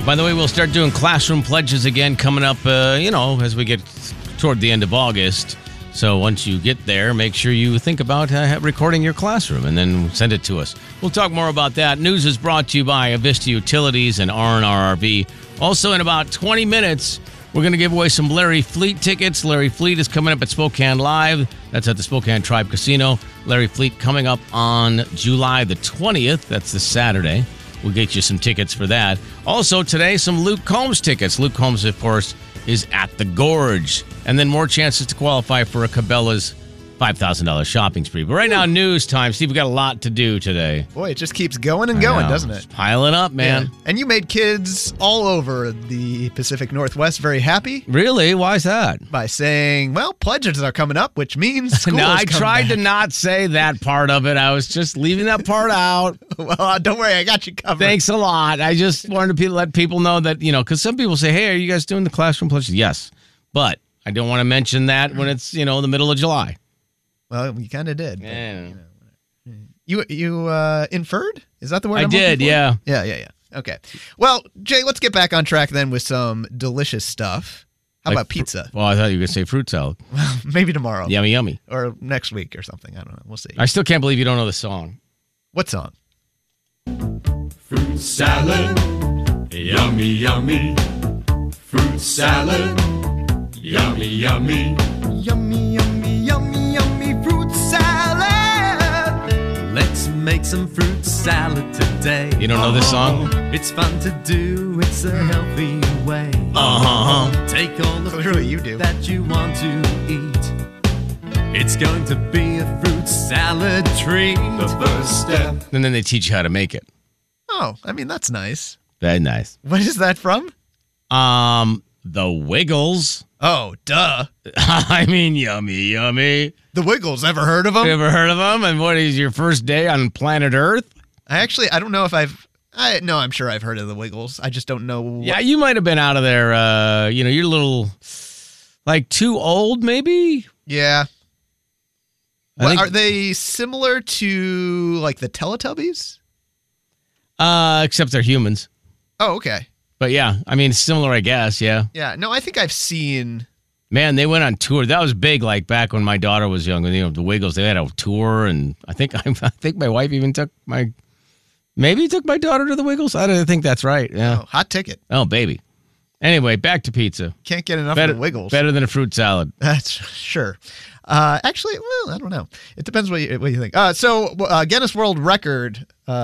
By the way, we'll start doing classroom pledges again coming up, as we get toward the end of August. So once you get there, make sure you think about recording your classroom and then send it to us. We'll talk more about that. News is brought to you by Avista Utilities and R&R RV. Also, in about 20 minutes, we're going to give away some Larry Fleet tickets. Larry Fleet is coming up at Spokane Live. That's at the Spokane Tribe Casino. Larry Fleet coming up on July the 20th. That's the Saturday. We'll get you some tickets for that. Also, today, some Luke Combs tickets. Luke Combs, of course, is at the Gorge. And then more chances to qualify for a Cabela's $5,000 shopping spree. But right now, news time. Steve, we got a lot to do today. Boy, it just keeps going and going, doesn't it? It's piling up, man. Yeah. And you made kids all over the Pacific Northwest very happy. Really? Why is that? By saying, well, pledges are coming up, which means school No, I is coming tried back. to not say that part of it. I was just leaving that part out. Well, don't worry, I got you covered. Thanks a lot. I just wanted to let people know that, because some people say, hey, are you guys doing the classroom pledges? Yes. But I don't want to mention that when it's, the middle of July. Well, we kind of did. Yeah. You inferred? Is that the word I I'm did, looking for? yeah. Yeah. Okay. Well, Jay, let's get back on track then with some delicious stuff. How about pizza? Well, I thought you were going to say fruit salad. Well, maybe tomorrow. Yummy, yummy. Or next week or something. I don't know. We'll see. I still can't believe you don't know the song. What song? Fruit salad, yummy, yummy. Fruit salad, yummy, yummy. Yummy, yummy, yummy, yummy fruit salad. Let's make some fruit salad today. You don't know this song? It's fun to do, it's a healthy way. Take all the Clearly you fruit do. that you want to eat. It's going to be a fruit salad treat. The first step. And then they teach you how to make it. Oh, I mean, that's nice. Very nice. What is that from? The Wiggles. Oh, duh. I mean, yummy, yummy. The Wiggles, ever heard of them? You ever heard of them? And what is your first day on planet Earth? I don't know if I'm sure I've heard of the Wiggles. I just don't know. Yeah, you might have been out of there. You're a little, too old, maybe? Yeah. I think- Are they similar to, the Teletubbies? Except they're humans. Oh, okay. But yeah, I mean, similar, I guess, yeah. Yeah. No, I think I've seen. Man, they went on tour. That was big, back when my daughter was young. The Wiggles, they had a tour, and I think my wife even took my daughter to the Wiggles. I don't think that's right. Yeah. Oh, hot ticket. Oh, baby. Anyway, back to pizza. Can't get enough of the Wiggles. Better than a fruit salad. That's sure. Actually, well, I don't know. It depends what you think. So Guinness World Record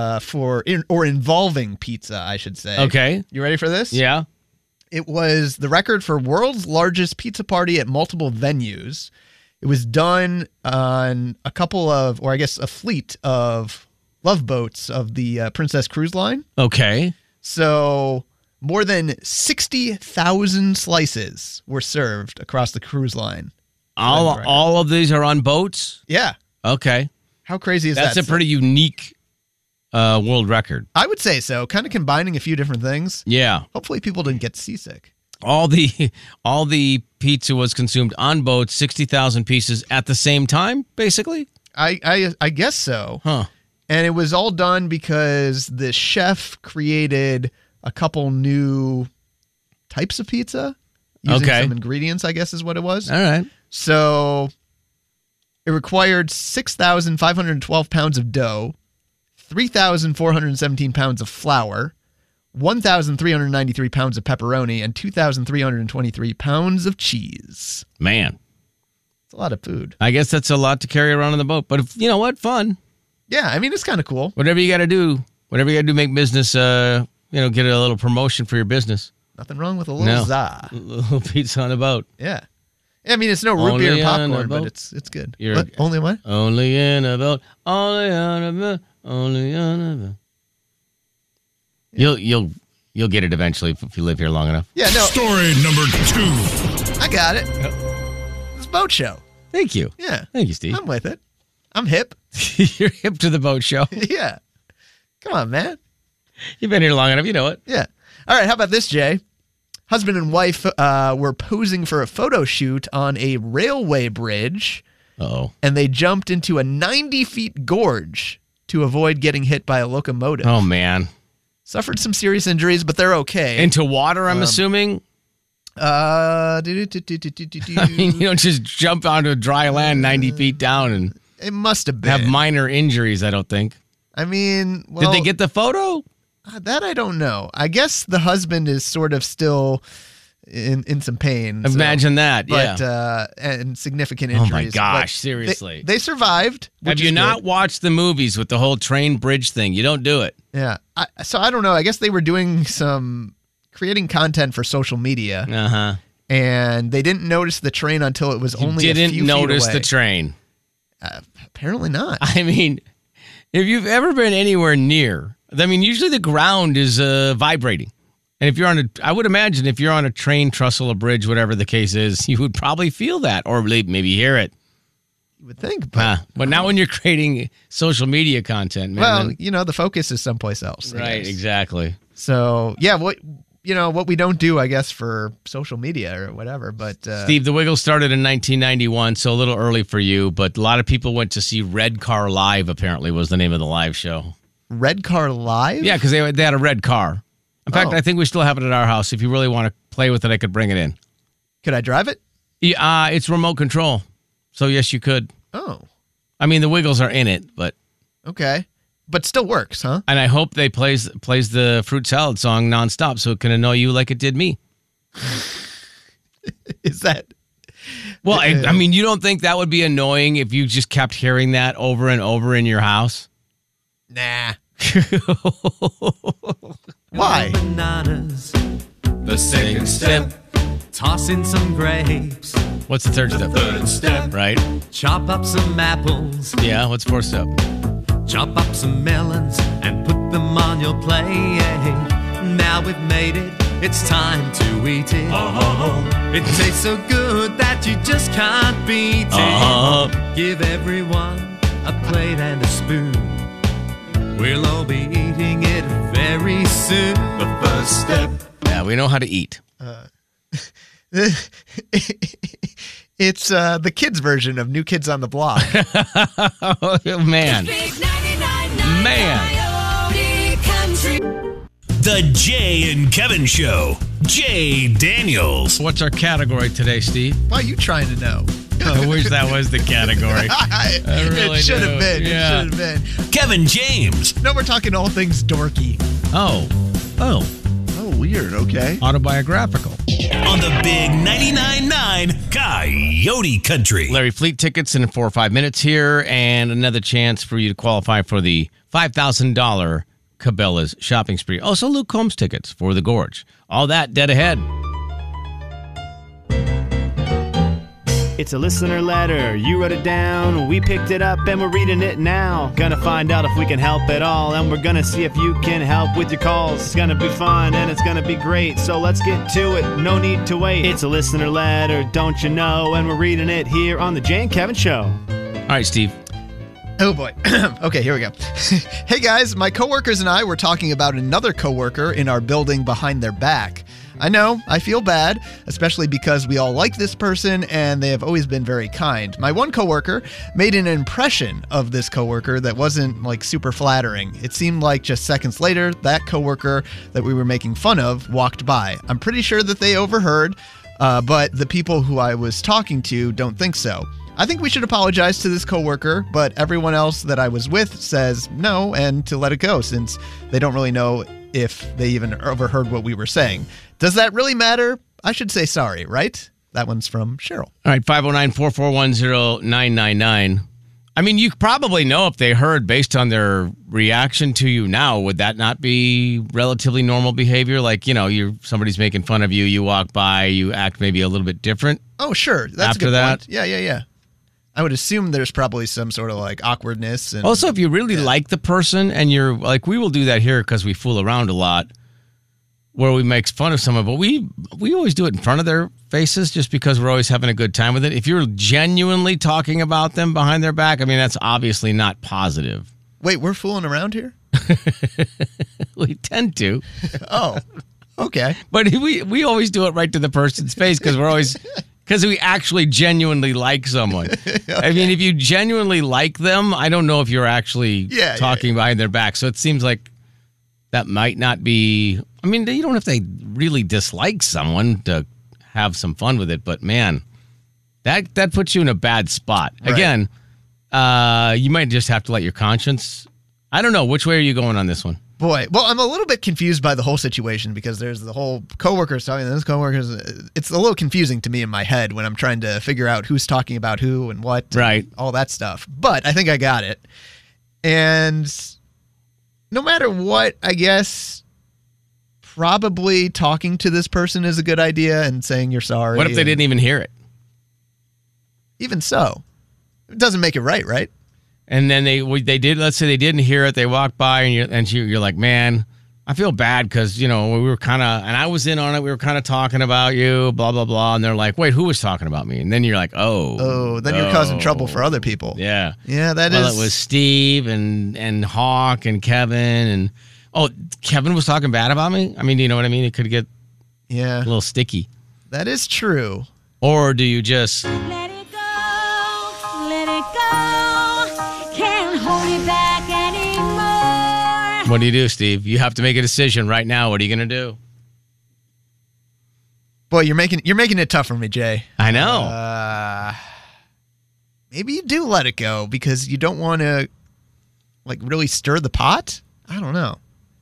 involving pizza, I should say. Okay. You ready for this? Yeah. It was the record for world's largest pizza party at multiple venues. It was done on a fleet of love boats of the Princess Cruise Line. Okay. So more than 60,000 slices were served across the cruise line. All of these are on boats? Yeah. Okay. How crazy is that? That's a pretty unique world record. I would say so. Kind of combining a few different things. Yeah. Hopefully people didn't get seasick. All the pizza was consumed on boats, 60,000 pieces at the same time, basically? I guess so. Huh. And it was all done because the chef created a couple new types of pizza using some ingredients, I guess is what it was. All right. So it required 6,512 pounds of dough, 3,417 pounds of flour, 1,393 pounds of pepperoni, and 2,323 pounds of cheese. Man. It's a lot of food. I guess that's a lot to carry around on the boat. But you know what? Fun. Yeah, I mean, it's kind of cool. Whatever you got to do to make business, get a little promotion for your business. Nothing wrong with a little za. A little pizza on a boat. Yeah. I mean, it's no root beer and popcorn, but it's good. What? Only what? Only in a boat. Only on a boat. Only on a boat. Yeah. You'll get it eventually if you live here long enough. Yeah, no. Story number 2. I got it. It's Boat Show. Thank you. Yeah. Thank you, Steve. I'm with it. I'm hip. You're hip to the boat show. Yeah. Come on, man. You've been here long enough. You know it. Yeah. All right. How about this, Jay? Husband and wife were posing for a photo shoot on a railway bridge. Uh-oh. And they jumped into a 90-feet gorge to avoid getting hit by a locomotive. Oh, man. Suffered some serious injuries, but they're okay. Into water, I'm assuming? I mean, you don't just jump onto dry land 90 feet down and it must have been. have minor injuries, I don't think. I mean, well, Did they get the photo? that I don't know. I guess the husband is sort of still in some pain. Imagine that, but, yeah. And significant Oh injuries. my gosh, But seriously. They survived. Have you not watched the movies with the whole train bridge thing? You don't do it. Yeah. So I don't know. I guess they were doing creating content for social media, Uh-huh. and they didn't notice the train until it was only a few Didn't feet notice away. the train. Apparently not. I mean, if you've ever been anywhere near, I mean, usually the ground is vibrating. And if you're I would imagine if you're on a train, trestle, a bridge, whatever the case is, you would probably feel that or maybe hear it. You would think, but But now when you're creating social media content, man. well, then- the focus is someplace else. I right, guess. exactly. So yeah, what we don't do, I guess, for social media or whatever. But Steve, the Wiggles started in 1991, so a little early for you, but a lot of people went to see Red Car Live, apparently, was the name of the live show. Red Car Live. Yeah, because they had a red car. In fact, Oh. I think we still have it at our house. If you really want to play with it, I could bring it in. Could I drive it? Yeah, it's remote control. So, yes, you could. Oh, I mean, the Wiggles are in it, but... okay, but still works, huh? And I hope they plays the fruit salad song nonstop so it can annoy you like it did me. Is that? Well, I mean, you don't think that would be annoying if you just kept hearing that over and over in your house? Nah. Why? Bananas, The second step, toss in some grapes, What's the third step? third step, Right? chop up some apples, Yeah, what's fourth step? chop up some melons, and put them on your plate. Now we've made it, it's time to eat it. It tastes so good that you just can't beat it. Give everyone a plate and a spoon. We'll all be eating it very soon. the first step, Yeah, we know how to eat. It's the kids' version of New Kids on the Block. Oh, man. Big 99.9 Man. Coyote Country. The Jay and Kevin Show. Jay Daniels. What's our category today, Steve? Why are you trying to know? I wish that was the category. really it should do. have been. Yeah. It should have been. Kevin James. No, we're talking all things dorky. Oh, Oh, weird. Okay. autobiographical. On the big 99.9 Coyote Country. Larry Fleet tickets in 4 or 5 minutes here, and another chance for you to qualify for the $5,000 Cabela's shopping spree. Also, Luke Combs tickets for the Gorge. All that dead ahead. It's a listener letter. You wrote it down. We picked it up and we're reading it now. Gonna find out if we can help at all. And we're gonna see if you can help with your calls. It's gonna be fun and it's gonna be great. So let's get to it. No need to wait. It's a listener letter, don't you know? And we're reading it here on the Jay and Kevin Show. All right, Steve. Oh boy. Okay, here we go. Hey guys, my coworkers and I were talking about another coworker in our building behind their back. I know, I feel bad, especially because we all like this person and they have always been very kind. My one coworker made an impression of this coworker that wasn't like super flattering. It seemed like just seconds later, that coworker that we were making fun of walked by. I'm pretty sure that they overheard, but the people who I was talking to don't think so. I think we should apologize to this coworker, but everyone else that I was with says no and to let it go since they don't really know if they even overheard what we were saying. Does that really matter? I should say sorry, right? That one's from Cheryl. All right, 509-441-0999. I mean, you probably know if they heard based on their reaction to you now. Would that not be relatively normal behavior? Like, somebody's making fun of you, you walk by, you act maybe a little bit different. Oh, sure. That's After a good that? point. Yeah. I would assume there's probably some sort of like awkwardness. And Also, if you really like the person and you're like, we will do that here because we fool around a lot where we make fun of someone, but we always do it in front of their faces just because we're always having a good time with it. If you're genuinely talking about them behind their back, I mean, that's obviously not positive. Wait, we're fooling around here? We tend to, Oh, okay. but we always do it right to the person's face because we're always... Because we actually genuinely like someone. I mean, if you genuinely like them, I don't know if you're actually talking behind their back. So it seems like that might not be. I mean, you don't have to really dislike someone to have some fun with it, but man, that puts you in a bad spot. Right. Again, you might just have to let your conscience. I don't know. Which way are you going on this one? Boy, well, I'm a little bit confused by the whole situation because there's the whole coworkers talking to this coworkers. It's a little confusing to me in my head when I'm trying to figure out who's talking about who and what, Right. and all that stuff. But I think I got it. And no matter what, I guess probably talking to this person is a good idea and saying you're sorry. What if they didn't even hear it? Even so, it doesn't make it right? And then they did. Let's say they didn't hear it. They walked by, and you're like, man, I feel bad because we were kind of, and I was in on it. We were kind of talking about you, blah blah blah. And they're like, wait, who was talking about me? And then you're like, then you're causing trouble for other people. Yeah, that well, is. it was Steve and Hawk and Kevin Kevin was talking bad about me. I mean, you know what I mean? It could get a little sticky. That is true. Or do you just? Let it go, let it go. Can't hold it back anymore. What do you do, Steve? You have to make a decision right now. What are you going to do? Boy, you're making it tough for me, Jay. I know. Maybe you do let it go because you don't want to, really stir the pot. I don't know.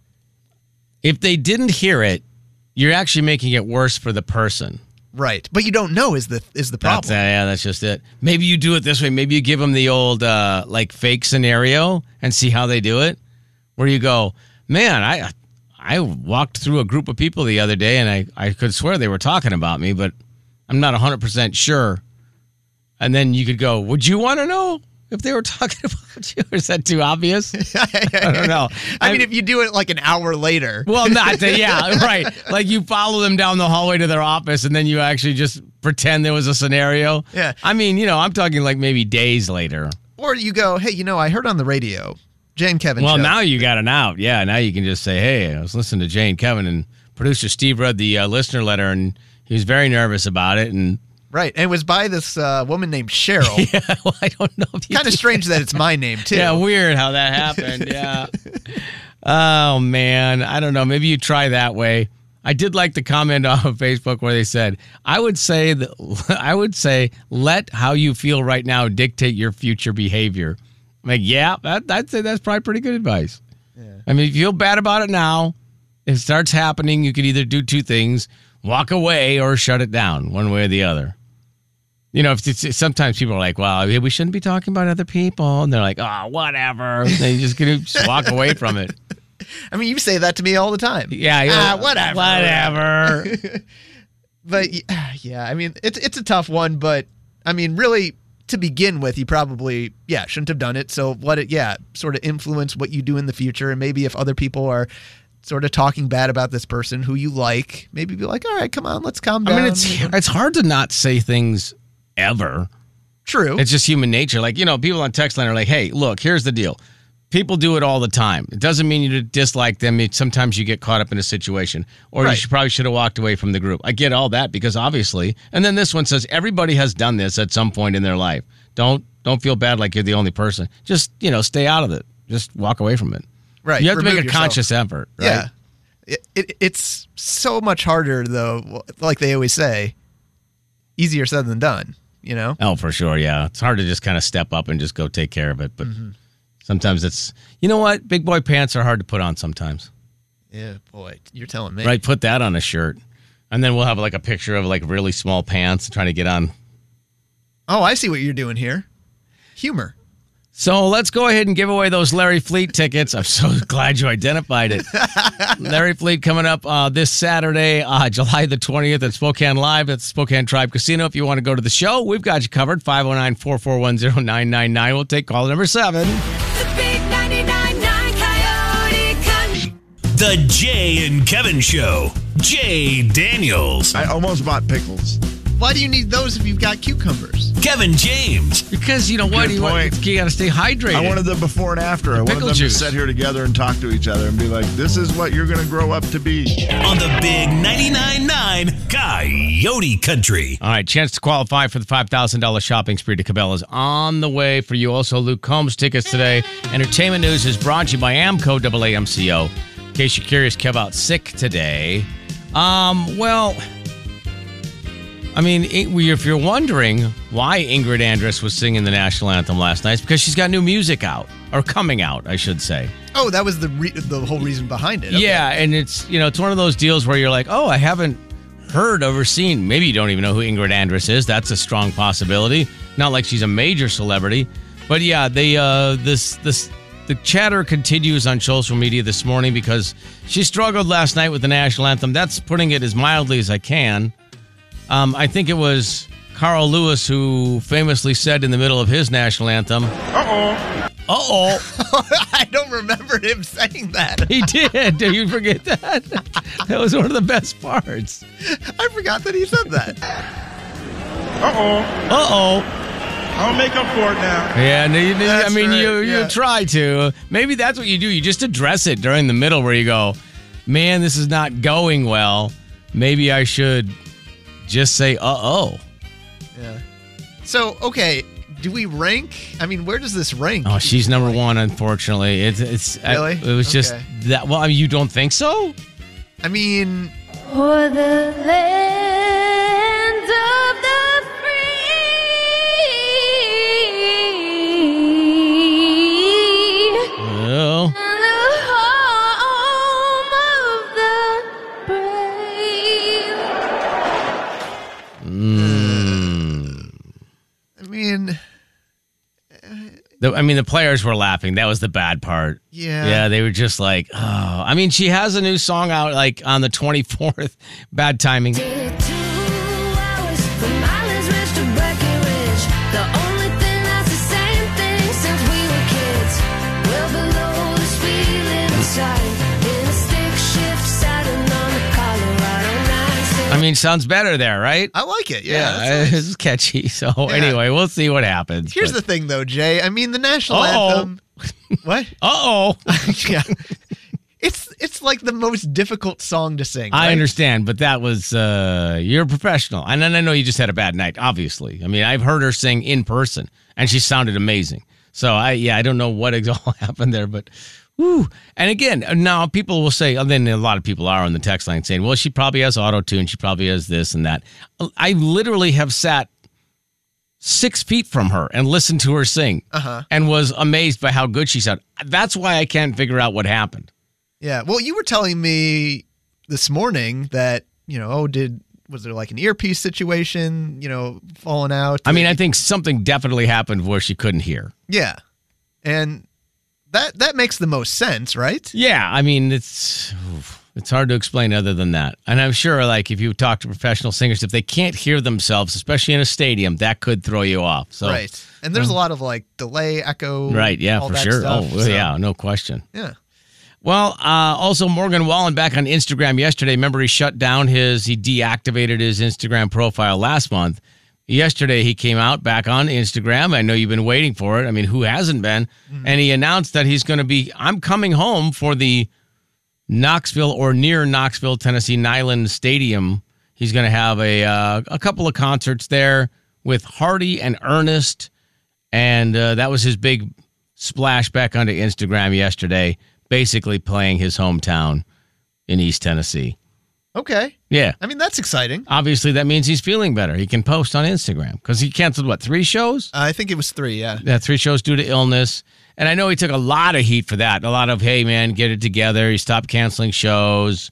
If they didn't hear it, you're actually making it worse for the person. Right, but you don't know is the problem. That's just it. Maybe you do it this way. Maybe you give them the old fake scenario and see how they do it. Where you go, man, I walked through a group of people the other day and I could swear they were talking about me, but I'm not 100% sure. And then you could go, would you want to know if they were talking about you? Or is that too obvious? I don't know. I mean, if you do it an hour later. Well, right. Like you follow them down the hallway to their office and then you actually just pretend there was a scenario. Yeah. I mean, I'm talking maybe days later. Or you go, hey, I heard on the radio, Jay and Kevin Well, show. now you got an out. Yeah, now you can just say, hey, I was listening to Jay and Kevin, and producer Steve read the listener letter, and he was very nervous about it. And Right, and it was by this woman named Cheryl. Yeah, well, I don't know. Kind of strange that it's my name, too. Yeah, weird how that happened. Yeah. Oh, man. I don't know. Maybe you try that way. I did like the comment on Facebook where they said, I would say, let how you feel right now dictate your future behavior. I'm like, yeah, I'd say that's probably pretty good advice. Yeah. I mean, if you feel bad about it now, if it starts happening, you could either do two things, walk away or shut it down, one way or the other. Sometimes people are like, well, we shouldn't be talking about other people. And they're like, oh, whatever. And they just walk away from it. I mean, you say that to me all the time. Yeah. Whatever. Whatever. But, yeah, I mean, it's a tough one. But, I mean, really, to begin with, you probably, shouldn't have done it. So let it, sort of influence what you do in the future. And maybe if other people are sort of talking bad about this person who you like, maybe be like, all right, come on, let's calm down. I mean, it's hard to not say things ever. True. It's just human nature. Like, people on text line are like, hey, look, here's the deal. People do it all the time. It doesn't mean you dislike them. Sometimes you get caught up in a situation, or Right. you probably should have walked away from the group. I get all that because obviously, and then this one says everybody has done this at some point in their life. Don't feel bad like you're the only person. Just, stay out of it. Just walk away from it. Right. You have to make Remove a yourself. conscious effort, right? Yeah. It's so much harder, though, like they always say, easier said than done, Oh, for sure, yeah. It's hard to just kind of step up and just go take care of it, but sometimes it's, you know what? Big boy pants are hard to put on sometimes. Yeah, boy, you're telling me. Right, put that on a shirt. And then we'll have a picture of really small pants trying to get on. Oh, I see what you're doing here. Humor. So let's go ahead and give away those Larry Fleet tickets. I'm so glad you identified it. Larry Fleet coming up this Saturday, July the 20th at Spokane Live at the Spokane Tribe Casino. If you want to go to the show, we've got you covered. 509-441-0999. We'll take call number 7. The big 99.9 Coyote Country. The Jay and Kevin Show. Jay Daniels. I almost bought pickles. Why do you need those if you've got cucumbers? Kevin James. Because you know what? Good You point. got to stay hydrated. I wanted the before and after. I wanted pickle them juice. to sit here together and talk to each other and be like, this is what you're going to grow up to be. On the big 99.9 Coyote Country. All right, chance to qualify for the $5,000 shopping spree to Cabela's on the way for you. Also, Luke Combs tickets today. Entertainment news is brought to you by AMCO AAMCO. In case you're curious, Kev out sick today. Well, I mean, if you're wondering why Ingrid Andress was singing the national anthem last night, it's because she's got new music out, or coming out, I should say. Oh, that was the whole reason behind it. Okay. Yeah, and it's one of those deals where you're like, oh, I haven't heard or seen. Maybe you don't even know who Ingrid Andress is. That's a strong possibility. Not like she's a major celebrity, but yeah, the chatter continues on social media this morning because she struggled last night with the national anthem. That's putting it as mildly as I can. I think it was Carl Lewis who famously said in the middle of his national anthem, "Uh-oh." Uh-oh. I don't remember him saying that. He did. Did you forget that? That was one of the best parts. I forgot that he said that. Uh-oh. Uh-oh. I'll make up for it now. Yeah, you yeah. try to. Maybe that's what you do. You just address it during the middle where you go, man, this is not going well. Maybe I should just say, uh-oh. Yeah. So, okay, do we rank? I mean, where does this rank? Oh, she's number one, unfortunately. It's Really? It was just that. Well, I mean, you don't think so? I mean, For the land of the free Well, and the home of the brave. I mean, the players were laughing. That was the bad part. Yeah. Yeah, they were just like, oh. I mean, she has a new song out like on the 24th. Bad timing. 2 hours from Islands Ridge to Breckenridge. The only thing that's the same thing since we were kids. Well below the speed limit sign in a stick shift Saturn on the Colorado 9. I mean, sounds better there, right? I like it. Yeah. that's nice. It's catchy. So anyway, we'll see what happens. Here's the thing, though, Jay. I mean, the national anthem. What? Uh-oh. Yeah. It's like the most difficult song to sing. I right? understand, but that was, you're a professional. And then I know you just had a bad night, obviously. I mean, I've heard her sing in person, and she sounded amazing. So, I don't know what all happened there, but, whew. And again, now people will say, and then a lot of people are on the text line saying, well, she probably has auto-tune, she probably has this and that. I literally have sat 6 feet from her and listened to her sing and was amazed by how good she sounded. That's why I can't figure out what happened. Yeah. Well, you were telling me this morning that, was there like an earpiece situation, falling out? I mean, I think something definitely happened where she couldn't hear. Yeah. And that makes the most sense, right? Yeah. I mean, it's hard to explain other than that. And I'm sure, like, if you talk to professional singers, if they can't hear themselves, especially in a stadium, that could throw you off. So, right. And there's a lot of, like, delay, echo. Right. Yeah, all for that sure. stuff, Oh, yeah. No question. Yeah. Well, also Morgan Wallen back on Instagram yesterday. Remember, he deactivated his Instagram profile last month. Yesterday, he came out back on Instagram. I know you've been waiting for it. I mean, who hasn't been? Mm-hmm. And he announced that I'm coming home for the Knoxville or near Knoxville, Tennessee, Neyland Stadium. He's going to have a couple of concerts there with Hardy and Ernest. And that was his big splash back onto Instagram yesterday, basically playing his hometown in East Tennessee. Okay. Yeah. I mean, that's exciting. Obviously, that means he's feeling better. He can post on Instagram because he canceled, 3 shows? I think it was 3, yeah. Yeah, 3 shows due to illness. And I know he took a lot of heat for that. A lot of, hey, man, get it together. He stopped canceling shows.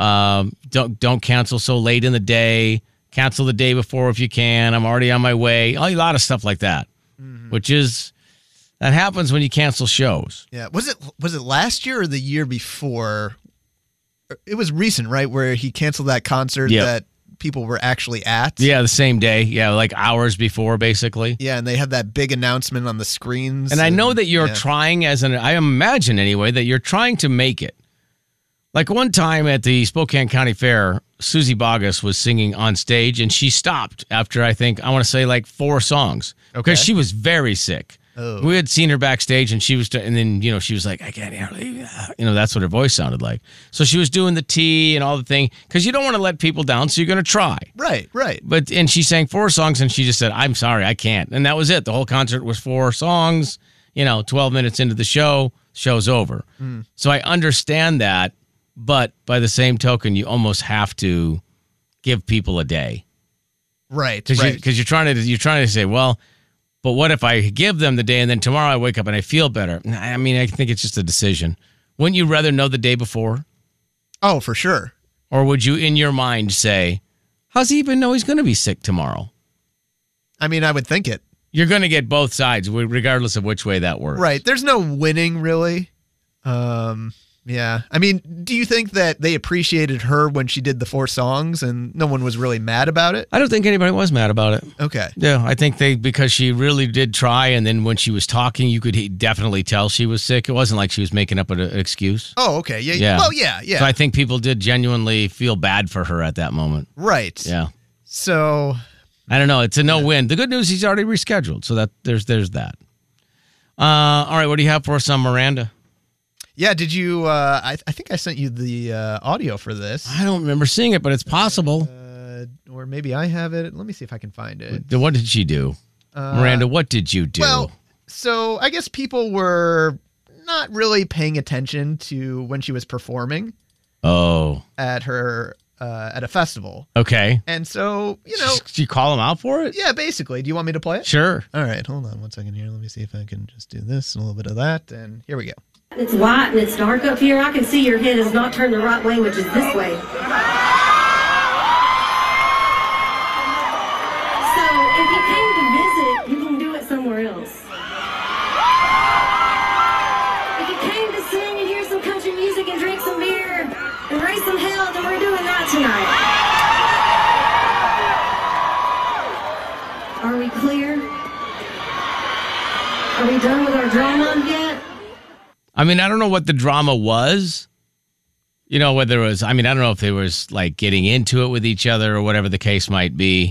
Don't cancel so late in the day. Cancel the day before if you can. I'm already on my way. A lot of stuff like that, which is... That happens when you cancel shows. Yeah. Was it last year or the year before? It was recent, right? Where he canceled that concert that people were actually at. Yeah, the same day. Yeah, like hours before, basically. Yeah, and they had that big announcement on the screens. And I know that you're trying I imagine anyway, that you're trying to make it. Like one time at the Spokane County Fair, Susie Bogus was singing on stage and she stopped after I want to say like 4 songs. Because she was very sick. Oh. We had seen her backstage, and she was, and then she was like, "I can't hardly," that's what her voice sounded like. So she was doing the tea and all the thing because you don't want to let people down, so you're going to try. Right. And she sang 4 songs, and she just said, "I'm sorry, I can't," and that was it. The whole concert was 4 songs. 12 minutes into the show's over. So I understand that, But by the same token, you almost have to give people a day. Right. Because you're trying to say, well, but what if I give them the day and then tomorrow I wake up and I feel better? I mean, I think it's just a decision. Wouldn't you rather know the day before? Oh, for sure. Or would you, in your mind, say, how's he even know he's going to be sick tomorrow? I mean, I would think it. You're going to get both sides, regardless of which way that works. Right. There's no winning, really. Yeah. I mean, do you think that they appreciated her when she did the 4 songs and no one was really mad about it? I don't think anybody was mad about it. Okay. Yeah, I think because she really did try, and then when she was talking, you could definitely tell she was sick. It wasn't like she was making up an excuse. Oh, okay. Yeah. Yeah. Well, yeah. So I think people did genuinely feel bad for her at that moment. Right. Yeah. So I don't know. It's a no-win. The good news, he's already rescheduled, so that there's that. All right, what do you have for us on Miranda? yeah, did you I think I sent you the audio for this. I don't remember seeing it, but it's possible. Or maybe I have it. Let me see if I can find it. What did she do? Miranda, what did you do? Well, so I guess people were not really paying attention to when she was performing at her at a festival. Okay. And so, Did you call him out for it? yeah, basically. Do you want me to play it? Sure. All right, hold on 1 second here. Let me see if I can just do this and a little bit of that. And here we go. It's light and it's dark up here. I can see your head is not turned the right way, which is this way. So if you came to visit, you can do it somewhere else. If you came to sing and hear some country music and drink some beer and raise some hell, then we're doing that tonight. Are we clear? Are we done with our drama yet? I mean, I don't know what the drama was. Whether it was, I don't know if they was like getting into it with each other or whatever the case might be.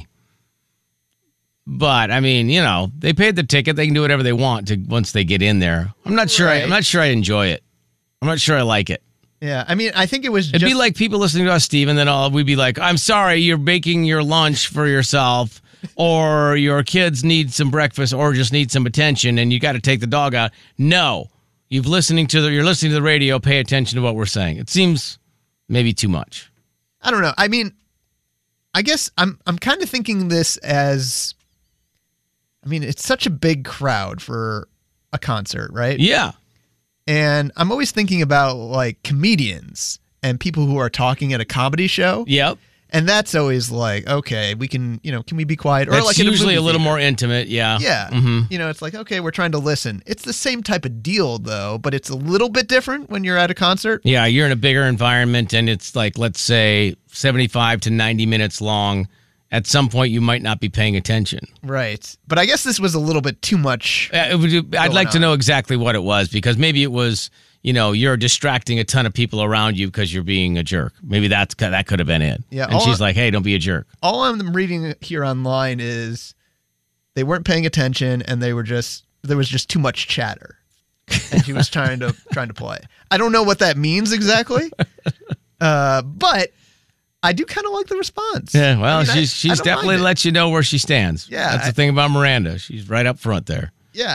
But they paid the ticket. They can do whatever they want once they get in there. I'm not sure. Right. I'm not sure I enjoy it. I'm not sure I like it. Yeah, I think it was It'd be like people listening to us, Steve, and then we'd be like, I'm sorry, you're baking your lunch for yourself, or your kids need some breakfast, or just need some attention, and you got to take the dog out. No. You're listening to the radio, pay attention to what we're saying. It seems maybe too much. I don't know. I guess I'm kind of thinking this as, it's such a big crowd for a concert, right? Yeah. And I'm always thinking about like comedians and people who are talking at a comedy show. Yep. And that's always like, okay, we can, can we be quiet? Or That's like in usually a little movie theater. more intimate, yeah. Yeah. Mm-hmm. It's like, okay, we're trying to listen. It's the same type of deal, though, but it's a little bit different when you're at a concert. Yeah, you're in a bigger environment, and it's like, let's say, 75 to 90 minutes long. At some point, you might not be paying attention. Right. But I guess this was a little bit too much. I'd like to know exactly what it was, because maybe it was, you're distracting a ton of people around you because you're being a jerk. Maybe that could have been it. Yeah, and she's like, hey, don't be a jerk. All I'm reading here online is they weren't paying attention and there was just too much chatter. And she was trying to play. I don't know what that means exactly. But I do kind of like the response. Yeah, well, she's I don't definitely mind it. let you know where she stands. Yeah, That's the thing about Miranda. She's right up front there. Yeah,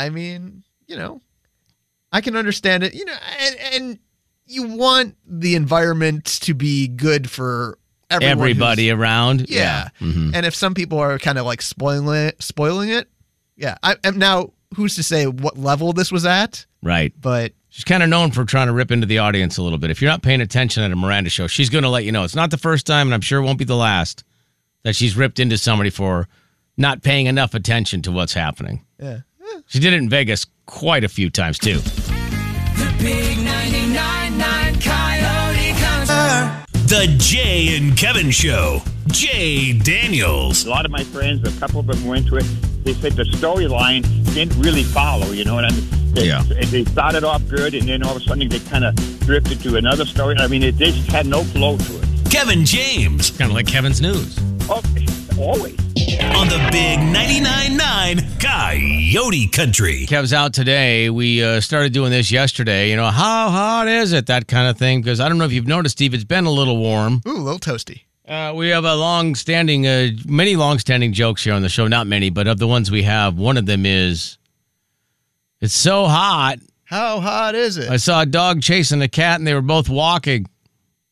I can understand it. And you want the environment to be good for everybody around. Yeah. Mm-hmm. And if some people are kind of like spoiling it, yeah. Now, who's to say what level this was at? Right. But she's kind of known for trying to rip into the audience a little bit. If you're not paying attention at a Miranda show, she's going to let you know. It's not the first time, and I'm sure it won't be the last, that she's ripped into somebody for not paying enough attention to what's happening. yeah. She did it in Vegas quite a few times, too. The big 99.9 Coyote Concert. The Jay and Kevin Show. Jay Daniels. A lot of my friends, a couple of them were into it. They said the storyline didn't really follow, They started off good, and then all of a sudden they kind of drifted to another story. It just had no flow to it. Kevin James. Kind of like Kevin's News. Oh, always. On the big 99.9 Coyote Country. Kev's out today. We started doing this yesterday. How hot is it? That kind of thing. Because I don't know if you've noticed, Steve, it's been a little warm. Ooh, a little toasty. We have many long-standing jokes here on the show. Not many, but of the ones we have, one of them is, it's so hot. How hot is it? I saw a dog chasing a cat, and they were both walking.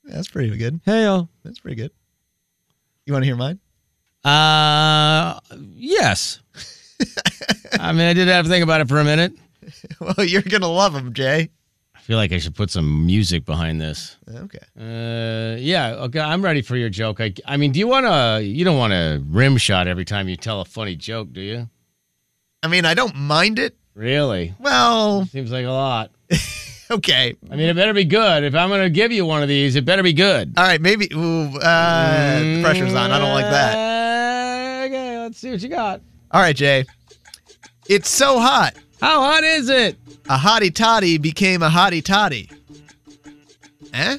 That's pretty good. Hey-o. That's pretty good. You want to hear mine? Yes. I mean, I did have to think about it for a minute. Well, you're going to love them, Jay. I feel like I should put some music behind this. Okay. Yeah, okay, I'm ready for your joke. I mean, you don't want a rim shot every time you tell a funny joke, do you? I mean, I don't mind it. Really? Well. Seems like a lot. Okay. I mean, it better be good. If I'm going to give you one of these, it better be good. All right, maybe. The pressure's on. I don't like that. Okay, let's see what you got. All right, Jay. It's so hot. How hot is it? A hottie toddy became a hottie toddy. Eh?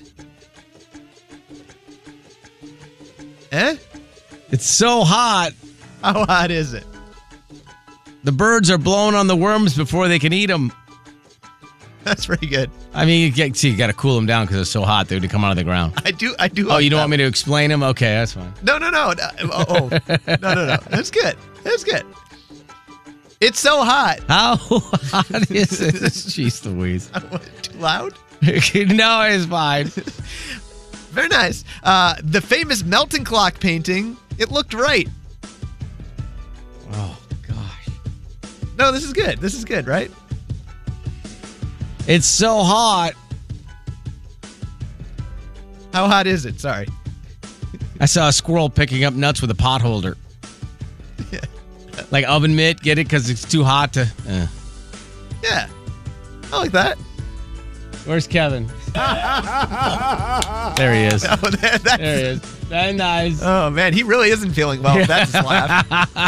Eh? It's so hot. How hot is it? The birds are blowing on the worms before they can eat them. That's pretty good. I mean, you got to cool them down because it's so hot they come out of the ground. I do. Oh, you don't want me to explain them? Okay, that's fine. No. No. That's good. That's good. It's so hot. How hot is it? Jeez Louise. Too loud? No, it's fine. Very nice. The famous melting clock painting, it looked right. Oh, gosh. No, this is good. This is good, right? It's so hot. How hot is it? Sorry. I saw a squirrel picking up nuts with a pot holder. Like oven mitt, get it? Because it's too hot to... Yeah. I like that. Where's Kevin? There he is. Oh, there he is. Very nice. Oh, man. He really isn't feeling well. That's his laugh.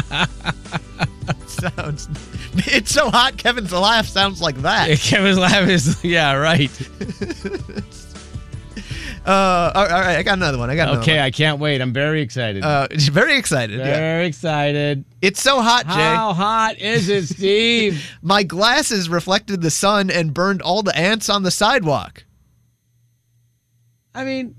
It's so hot, Kevin's laugh sounds like that. Kevin's laugh is... Yeah, right. All right. I got another one. Okay, I can't wait. I'm very excited. Very excited. Very excited. It's so hot, Jay. How hot is it, Steve? My glasses reflected the sun and burned all the ants on the sidewalk. I mean,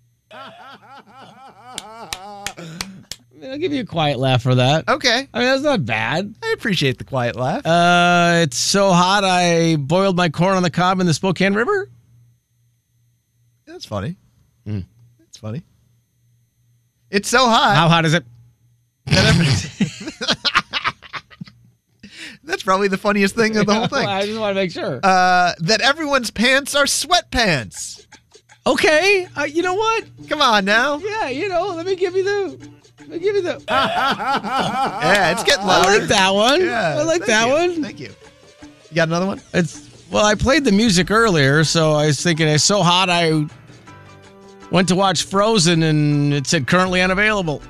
I'll give you a quiet laugh for that. Okay. I mean, that's not bad. I appreciate the quiet laugh. It's so hot I boiled my corn on the cob in the Spokane River. That's funny. That's funny. It's so hot. How hot is it? That's probably the funniest thing of the whole thing. I just want to make sure. That everyone's pants are sweatpants. Okay. You know what? Come on now. Yeah, let me give you the... Yeah, it's getting louder. I like that one. Yeah, I like that one. Thank you. You got another one? Well, I played the music earlier, so I was thinking it's so hot I went to watch Frozen and it said currently unavailable.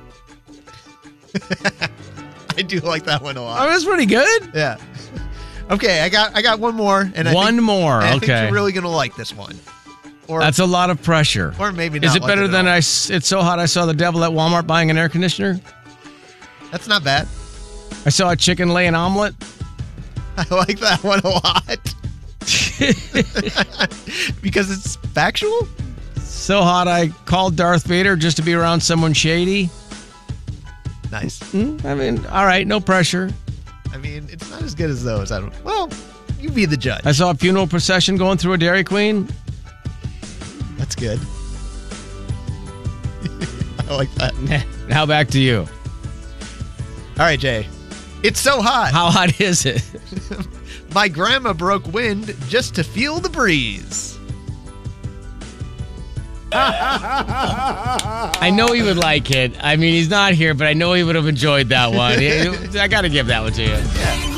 I do like that one a lot. Oh, that's pretty good. Yeah. Okay, I got one more. And I think you're really going to like this one. Or, that's a lot of pressure. Or maybe not. Is it better than It's so hot I saw the devil at Walmart buying an air conditioner? That's not bad. I saw a chicken lay an omelet. I like that one a lot. Because it's factual? So hot I called Darth Vader just to be around someone shady. Nice. I mean, all right, no pressure. I mean, it's not as good as those. Well, you be the judge. I saw a funeral procession going through a Dairy Queen. That's good. I like that. Now back to you. All right, Jay. It's so hot. How hot is it? My grandma broke wind just to feel the breeze. I know he would like it. I mean, he's not here, but I know he would have enjoyed that one. I got to give that one to you. Yeah.